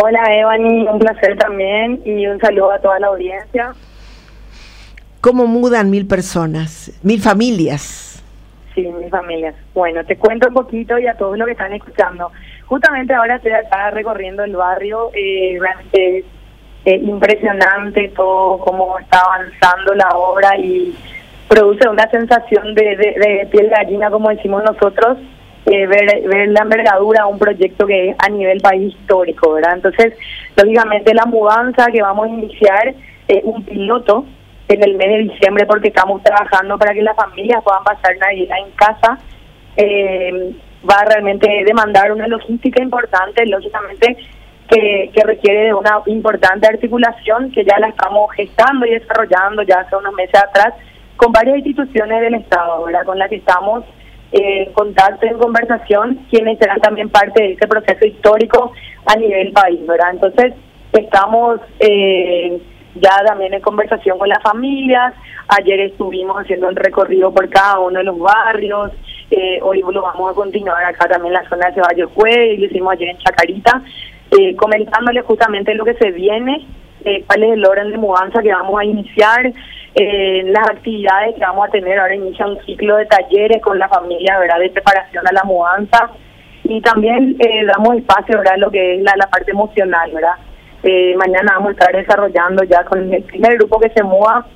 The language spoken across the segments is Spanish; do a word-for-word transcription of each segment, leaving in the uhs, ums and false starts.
Hola Evany, un placer también y un saludo a toda la audiencia. ¿Cómo mudan mil personas, mil familias? Sí, mil familias. Bueno, te cuento un poquito y a todos los que están escuchando. Justamente ahora estoy acá recorriendo el barrio, eh, realmente es eh, impresionante todo cómo está avanzando la obra y produce una sensación de, de, de piel de gallina, como decimos nosotros, eh, ver, ver la envergadura de un proyecto que es a nivel país histórico, ¿verdad? Entonces, lógicamente la mudanza que vamos a iniciar es un piloto en el mes de diciembre porque estamos trabajando para que las familias puedan pasar Navidad en casa. Eh, va a realmente demandar una logística importante, lógicamente, que, que requiere de una importante articulación que ya la estamos gestando y desarrollando ya hace unos meses atrás con varias instituciones del Estado, ¿verdad? Con las que estamos eh, en contacto, en conversación, quienes serán también parte de este proceso histórico a nivel país, ¿verdad? Entonces, estamos eh, ya también en conversación con las familias. Ayer estuvimos haciendo el recorrido por cada uno de los barrios, eh, hoy lo vamos a continuar acá también en la zona de Ceballos-Cue, y lo hicimos ayer en Chacarita, eh, comentándole justamente lo que se viene, eh, cuál es el orden de mudanza que vamos a iniciar, eh, las actividades que vamos a tener. Ahora inicia un ciclo de talleres con la familia, ¿verdad?, de preparación a la mudanza, y también eh, damos espacio, ¿verdad?, lo que es la, la parte emocional, ¿verdad? Eh, mañana vamos a estar desarrollando ya con el primer grupo que se muda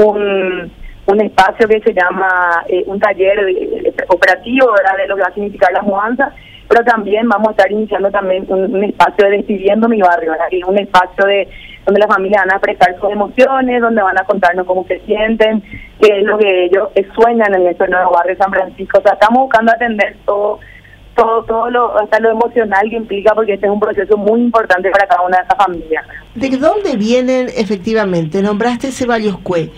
un, un espacio que se llama eh, un taller de, de, operativo, ¿verdad?, de lo que va a significar la mudanza, pero también vamos a estar iniciando también un, un espacio de Despidiendo mi barrio, ¿verdad?, que es un espacio de donde las familias van a expresar sus emociones, donde van a contarnos cómo se sienten, qué es lo que ellos sueñan en este nuevo barrio de San Francisco. O sea, estamos buscando atender todo todo todo lo hasta lo emocional que implica, porque este es un proceso muy importante para cada una de esas familias. ¿De dónde vienen efectivamente? Nombraste Ceballos-Cue.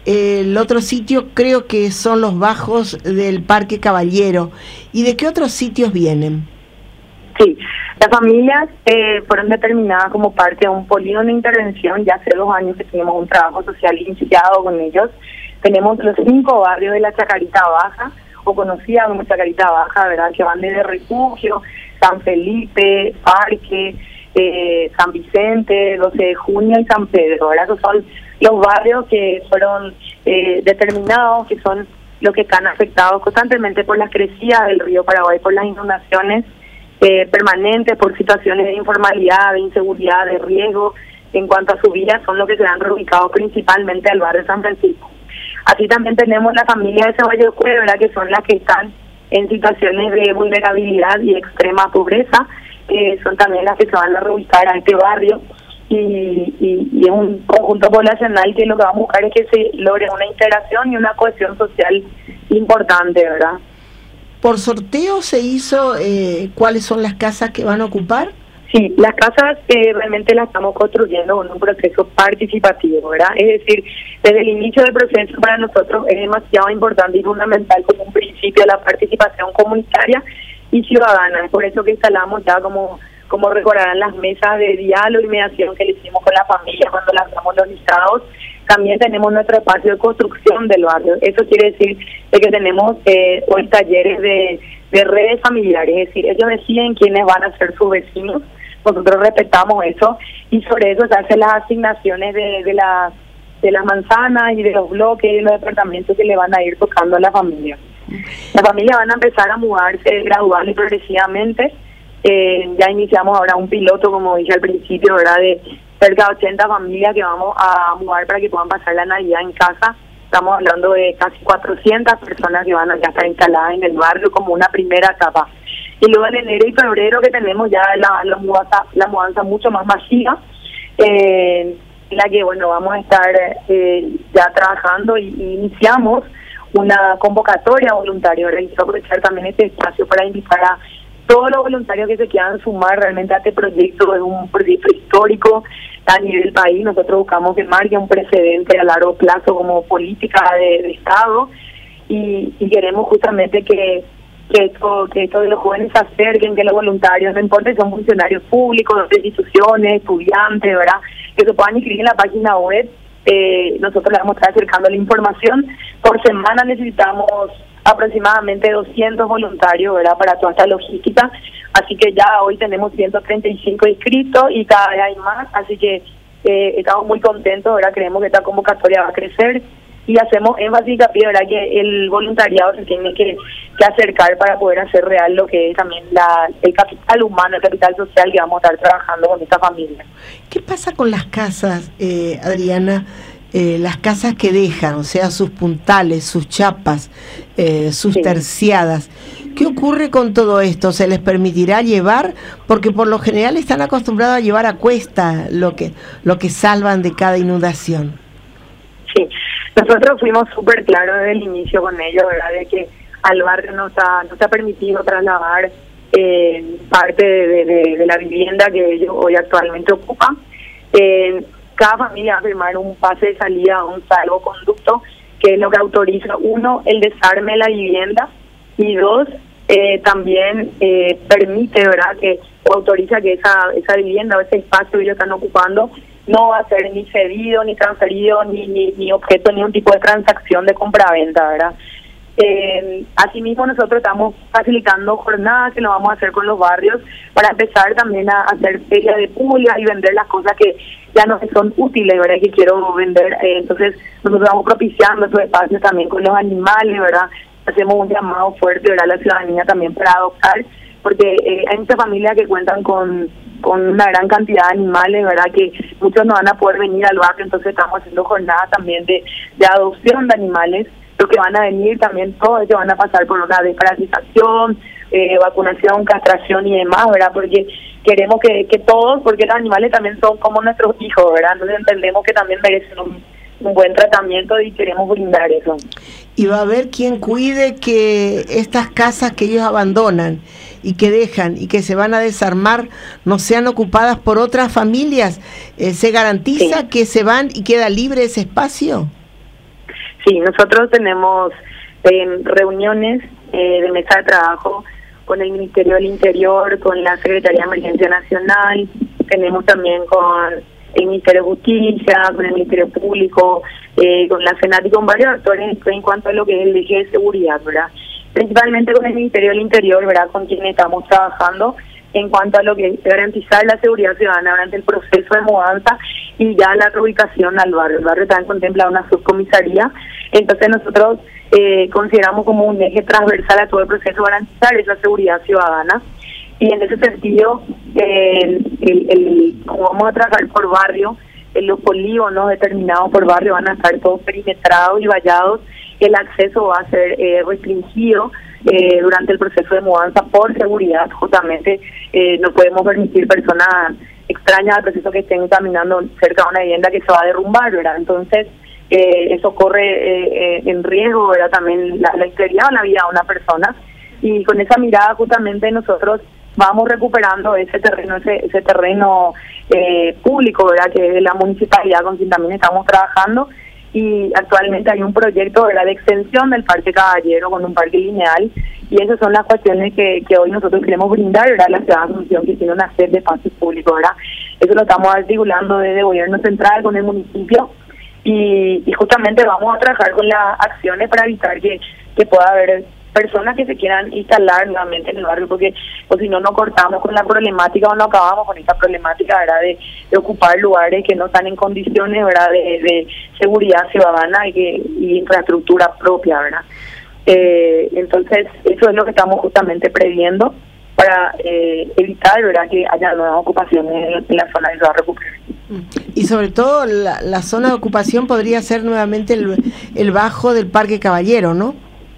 El otro sitio creo que son los bajos del Parque Caballero. ¿Y de qué otros sitios vienen? Sí, las familias eh, fueron determinadas como parte de un polígono de intervención. Ya hace dos años que tenemos un trabajo social iniciado con ellos. Tenemos los cinco barrios de la Chacarita Baja, o conocida como Chacarita Baja, ¿verdad?, que van desde Refugio, San Felipe, Parque, eh, San Vicente, doce de junio y San Pedro, ¿verdad? Esos son los barrios que fueron eh, determinados, que son los que están afectados constantemente por las crecidas del río Paraguay, por las inundaciones eh, permanentes, por situaciones de informalidad, de inseguridad, de riesgo en cuanto a su vida, son los que se han reubicados principalmente al barrio de San Francisco. Así también tenemos la familia de Ceballos-Cue, ¿verdad?, que son las que están en situaciones de vulnerabilidad y extrema pobreza, que son también las que se van a reubicar a este barrio, y, y, y es un conjunto poblacional que lo que vamos a buscar es que se logre una integración y una cohesión social importante, ¿verdad? ¿Por sorteo se hizo eh, cuáles son las casas que van a ocupar? Sí, las casas eh, realmente las estamos construyendo en un proceso participativo, ¿verdad? Es decir, desde el inicio del proceso para nosotros es demasiado importante y fundamental como un principio la participación comunitaria y ciudadana. Es por eso que instalamos ya, como como recordarán, las mesas de diálogo y mediación que le hicimos con la familia cuando lanzamos los listados. También tenemos nuestro espacio de construcción del barrio. Eso quiere decir de que tenemos eh, hoy talleres de, de redes familiares, es decir, ellos deciden quiénes van a ser sus vecinos. Nosotros respetamos eso y sobre eso se hacen las asignaciones de, de, la, de las manzanas y de los bloques y de los departamentos que le van a ir tocando a la familia. Las familias van a empezar a mudarse gradual y progresivamente. Eh, ya iniciamos ahora un piloto, como dije al principio, ¿verdad?, de cerca de ochenta familias que vamos a mudar para que puedan pasar la Navidad en casa. Estamos hablando de casi cuatrocientas personas que van a ya estar instaladas en el barrio como una primera etapa. Y luego en enero y febrero que tenemos ya la, la, mudanza, la mudanza mucho más masiva, eh, en la que, bueno, vamos a estar eh, ya trabajando y, y iniciamos una convocatoria voluntaria. Quiero aprovechar también este espacio para invitar a todos los voluntarios que se quieran sumar realmente a este proyecto. Es un proyecto histórico a nivel país. Nosotros buscamos que marque un precedente a largo plazo como política de, de Estado, y, y queremos justamente que que esto, que esto de los jóvenes se acerquen, que los voluntarios, no importa si son funcionarios públicos, de instituciones, estudiantes, ¿verdad?, que se puedan inscribir en la página web. Eh, nosotros les vamos a estar acercando la información. Por semana necesitamos aproximadamente doscientos voluntarios, ¿verdad?, para toda esta logística. Así que ya hoy tenemos ciento treinta y cinco inscritos y cada vez hay más, así que eh, estamos muy contentos, ¿verdad? Creemos que esta convocatoria va a crecer y hacemos énfasis, hincapié, ¿verdad?, que el voluntariado se tiene que, que acercar para poder hacer real lo que es también la, el capital humano, el capital social que vamos a estar trabajando con esta familia. ¿Qué pasa con las casas, eh, Adriana? Eh, las casas que dejan, o sea, sus puntales, sus chapas, eh, sus sí. terciadas. ¿Qué ocurre con todo esto? ¿Se les permitirá llevar? Porque por lo general están acostumbrados a llevar a cuesta lo que, lo que salvan de cada inundación. Sí, nosotros fuimos súper claros desde el inicio con ellos, ¿verdad?, de que al barrio nos ha, nos ha permitido trasladar eh, parte de, de, de la vivienda que ellos hoy actualmente ocupan. Eh, Cada familia va a firmar un pase de salida, un salvoconducto, que es lo que autoriza, uno, el desarme de la vivienda, y dos, eh, también eh, permite, ¿verdad?, que o autoriza que esa esa vivienda o ese espacio que ellos están ocupando no va a ser ni cedido, ni transferido, ni, ni, ni objeto, ni un tipo de transacción de compra-venta, ¿verdad? Eh, asimismo, nosotros estamos facilitando jornadas que lo vamos a hacer con los barrios para empezar también a hacer ferias de pulgas y vender las cosas que ya no son útiles, ¿verdad?, que quiero vender. Eh, entonces, nosotros vamos propiciando esos espacios también con los animales, ¿verdad? Hacemos un llamado fuerte, ¿verdad?, a la ciudadanía también para adoptar, porque eh, hay muchas familias que cuentan con, con una gran cantidad de animales, ¿verdad?, que muchos no van a poder venir al barrio, entonces estamos haciendo jornadas también de, de adopción de animales. Los que van a venir también, todos ellos van a pasar por una desparasitación, eh, vacunación, castración y demás, ¿verdad? Porque queremos que, que todos, porque los animales también son como nuestros hijos, ¿verdad? Entonces entendemos que también merecen un, un buen tratamiento y queremos brindar eso. Y va a haber quien cuide que estas casas que ellos abandonan y que dejan y que se van a desarmar no sean ocupadas por otras familias. Eh, ¿Se garantiza sí. que se van y queda libre ese espacio? Sí, nosotros tenemos eh, reuniones eh, de mesa de trabajo con el Ministerio del Interior, con la Secretaría de Emergencia Nacional, tenemos también con el Ministerio de Justicia, con el Ministerio Público, eh, con la Senat y con varios actores en cuanto a lo que es el eje de seguridad, ¿verdad? Principalmente con el Ministerio del Interior, ¿verdad?, con quien estamos trabajando en cuanto a lo que es garantizar la seguridad ciudadana durante el proceso de mudanza y ya la reubicación al barrio. El barrio también contempla una subcomisaría, entonces nosotros eh, consideramos como un eje transversal a todo el proceso garantizar esa seguridad ciudadana, y en ese sentido, eh, el, el, como vamos a trabajar por barrio, en los polígonos determinados por barrio van a estar todos perimetrados y vallados, el acceso va a ser eh, restringido eh, durante el proceso de mudanza por seguridad. Justamente eh, no podemos permitir personas extrañas al proceso que estén caminando cerca de una vivienda que se va a derrumbar, ¿verdad? Entonces eh, eso corre eh, eh, en riesgo, ¿verdad?, también la, la integridad o la vida de una persona, y con esa mirada justamente nosotros vamos recuperando ese terreno, ese, ese terreno eh, público, ¿verdad?, que es de la municipalidad con quien también estamos trabajando. Y actualmente hay un proyecto, ¿verdad?, de extensión del Parque Caballero con un parque lineal, y esas son las cuestiones que, que hoy nosotros queremos brindar, ¿verdad?, a la ciudad de Asunción, que tiene una serie de espacios públicos, ¿verdad? Eso lo estamos articulando desde el gobierno central con el municipio, y, y justamente vamos a trabajar con las acciones para evitar que, que pueda haber personas que se quieran instalar nuevamente en el barrio, porque o si no, no cortamos con la problemática o no acabamos con esta problemática, ¿verdad?, de, de ocupar lugares que no están en condiciones, ¿verdad?, de, de seguridad ciudadana y, que, y infraestructura propia, ¿verdad? Eh, entonces, eso es lo que estamos justamente previendo para eh, evitar, ¿verdad?, que haya nuevas ocupaciones en, en la zona que se va a recuperar. Y sobre todo, la, la zona de ocupación podría ser nuevamente el, el bajo del Parque Caballero, ¿no?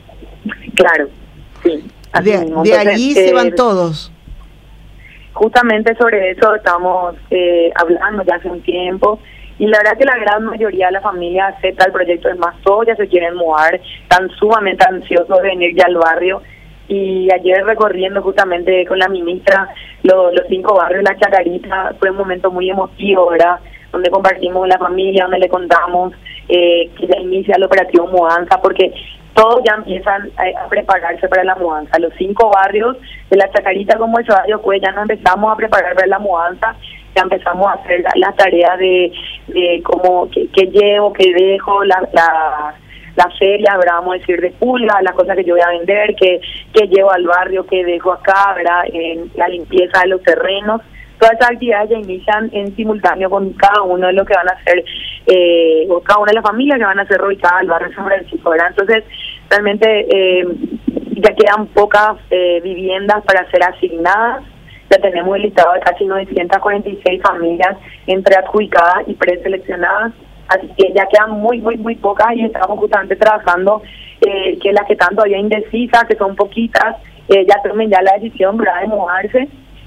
Claro, sí. De, de allí eh, se van todos. Justamente sobre eso estamos eh, hablando ya hace un tiempo, y la verdad que la gran mayoría de la familia acepta el proyecto, de más todos ya se quieren mudar, están sumamente ansiosos de venir ya al barrio. Y ayer recorriendo justamente con la ministra lo, los cinco barrios de La Chacarita, fue un momento muy emotivo, ¿verdad?, donde compartimos la familia, donde le contamos eh, que ya inicia el operativo mudanza, porque todos ya empiezan a, a prepararse para la mudanza. Los cinco barrios de La Chacarita como el barrio, pues ya no empezamos a preparar para la mudanza, ya empezamos a hacer las la tareas de, de cómo, qué llevo, qué dejo, la, la las ferias, ¿verdad? Vamos a decir, de pulga, las cosas que yo voy a vender, que, que llevo al barrio, que dejo acá, ¿verdad? En la limpieza de los terrenos. Todas esas actividades ya inician en simultáneo con cada uno de los que van a hacer, eh, o cada una de las familias que van a ser reubicadas al barrio San Francisco, ¿verdad? Entonces, realmente eh, ya quedan pocas eh, viviendas para ser asignadas. Ya tenemos el listado de casi novecientas cuarenta y seis familias entre adjudicadas y preseleccionadas, así que ya quedan muy, muy, muy pocas y estamos justamente trabajando eh, que las que están todavía indecisas, que son poquitas, eh, ya tomen ya la decisión, ¿verdad?, de mudarse.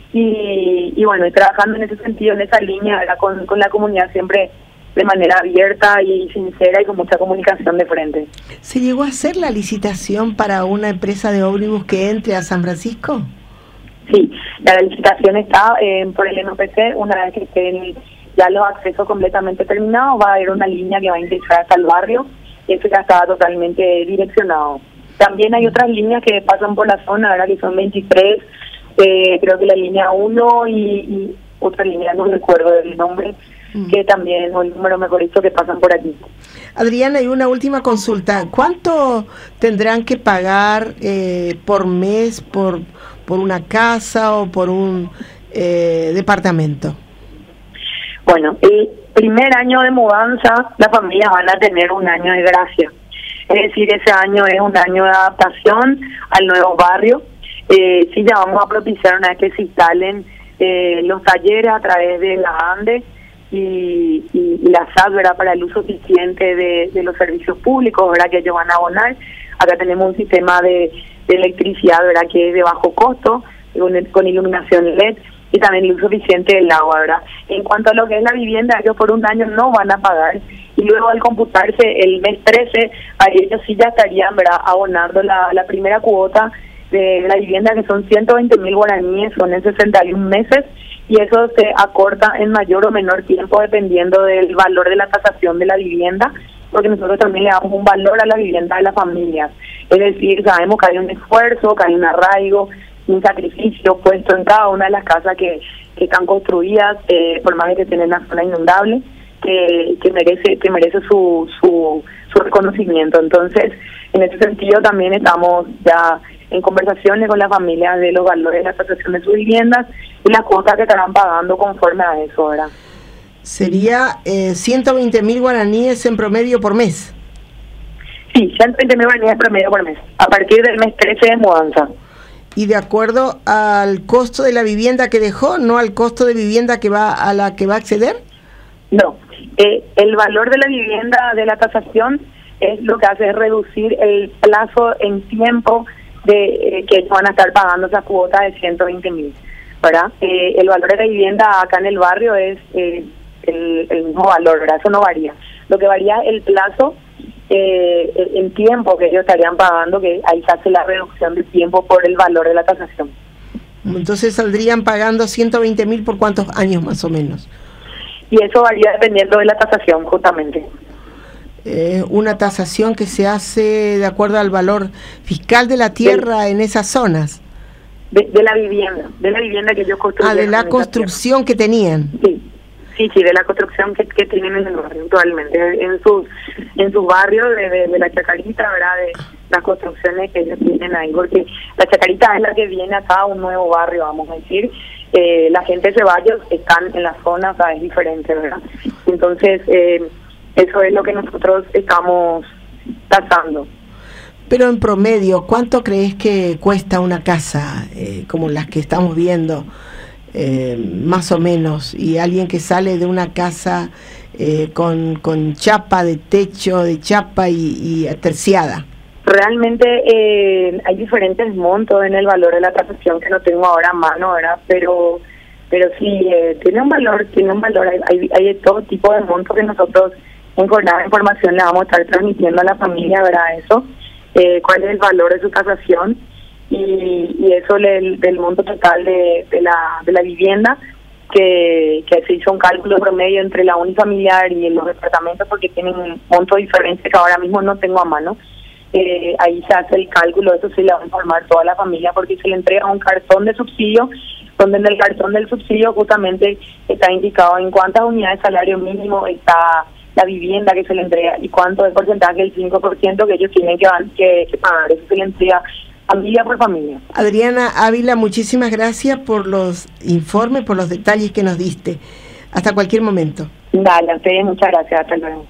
Y, y bueno, y trabajando en ese sentido, en esa línea, ¿verdad?, con, con la comunidad siempre de manera abierta y sincera y con mucha comunicación de frente. ¿Se llegó a hacer la licitación para una empresa de ómnibus que entre a San Francisco? Sí, la licitación está eh, por el N O P C. Una vez que estén ya los accesos completamente terminados, va a haber una línea que va a ingresar hasta el barrio, y eso ya estaba totalmente direccionado. También hay otras líneas que pasan por la zona, ¿verdad?, que son veintitrés, eh, creo que la línea uno y, y otra línea, no recuerdo el nombre, mm. que también, o el número mejor dicho, que pasan por aquí. Adriana, y una última consulta. ¿Cuánto tendrán que pagar eh, por mes por, por una casa o por un eh, departamento? Bueno, el primer año de mudanza, las familias van a tener un año de gracia. Es decir, ese año es un año de adaptación al nuevo barrio. Eh, sí, ya vamos a propiciar una vez que se instalen eh, los talleres a través de la ANDE y, y, y la S A D, ¿verdad?, para el uso eficiente de, de los servicios públicos, ¿verdad?, que ellos van a abonar. Acá tenemos un sistema de, de electricidad, ¿verdad?, que es de bajo costo, con, con iluminación L E D, y también el uso eficiente del agua, ¿verdad? En cuanto a lo que es la vivienda, ellos por un año no van a pagar, y luego al computarse el mes trece, a ellos sí ya estarían, ¿verdad?, abonando la, la primera cuota de la vivienda, que son ciento veinte mil guaraníes, son en sesenta y un meses, y eso se acorta en mayor o menor tiempo dependiendo del valor de la tasación de la vivienda, porque nosotros también le damos un valor a la vivienda de las familias. Es decir, sabemos que hay un esfuerzo, que hay un arraigo, un sacrificio puesto en cada una de las casas que, que están construidas, eh, por más de que tienen una zona inundable, que, que merece que merece su, su, su reconocimiento. Entonces, en ese sentido también estamos ya en conversaciones con las familias de los valores de la tasación de sus viviendas y las cuotas que estarán pagando conforme a eso, ¿verdad? Sería eh, ciento veinte mil guaraníes en promedio por mes. Sí, ciento veinte mil guaraníes en promedio por mes, a partir del mes trece de mudanza. Y de acuerdo al costo de la vivienda que dejó, no al costo de vivienda que va a la que va a acceder. No, eh, el valor de la vivienda de la tasación es lo que hace es reducir el plazo en tiempo de eh, que van a estar pagando esa cuota de ciento veinte mil, ¿verdad? Eh, el valor de la vivienda acá en el barrio es eh, el, el mismo valor, ¿verdad? Eso no varía. Lo que varía es el plazo eh, en tiempo que ellos estarían pagando, que ahí se hace la reducción de tiempo por el valor de la tasación. Entonces saldrían pagando ciento veinte mil por cuántos años más o menos. Y eso varía dependiendo de la tasación, justamente. Eh, una tasación que se hace de acuerdo al valor fiscal de la tierra de, en esas zonas. De, de la vivienda, de la vivienda que ellos construyeron. Ah, de la construcción que tenían. Sí, sí, sí, de la construcción que, que tienen en el barrio actualmente, en sus en sus barrios de, de, de la Chacarita, ¿verdad? De las construcciones que ellos tienen ahí, porque la Chacarita es la que viene acá a un nuevo barrio, vamos a decir. Eh, la gente de Ceballos están en la zona, o sea, es diferente, ¿verdad? Entonces, eh, eso es lo que nosotros estamos tasando. Pero en promedio, ¿cuánto crees que cuesta una casa eh, como las que estamos viendo, eh, más o menos? Y alguien que sale de una casa eh, con, con chapa de techo, de chapa y, y terciada. Realmente eh, hay diferentes montos en el valor de la tasación que no tengo ahora a mano, ¿verdad? Pero pero sí, eh, tiene un valor, tiene un valor. Hay, hay, hay de todo tipo de montos que nosotros en jornada de información le vamos a estar transmitiendo a la familia, ¿verdad? Eso, eh, cuál es el valor de su tasación y, y eso del, del monto total de, de la de la vivienda, que, que se hizo un cálculo promedio entre la unifamiliar y los departamentos porque tienen un monto diferente que ahora mismo no tengo a mano. Eh, ahí se hace el cálculo, eso sí le va a informar toda la familia porque se le entrega un cartón de subsidio, donde en el cartón del subsidio justamente está indicado en cuántas unidades de salario mínimo está la vivienda que se le entrega y cuánto es el porcentaje, el cinco por ciento que ellos tienen que, que, que pagar. Eso se le entrega familia por familia. Adriana Ávila, muchísimas gracias por los informes, por los detalles que nos diste. Hasta cualquier momento. Dale, a ustedes muchas gracias. Hasta luego.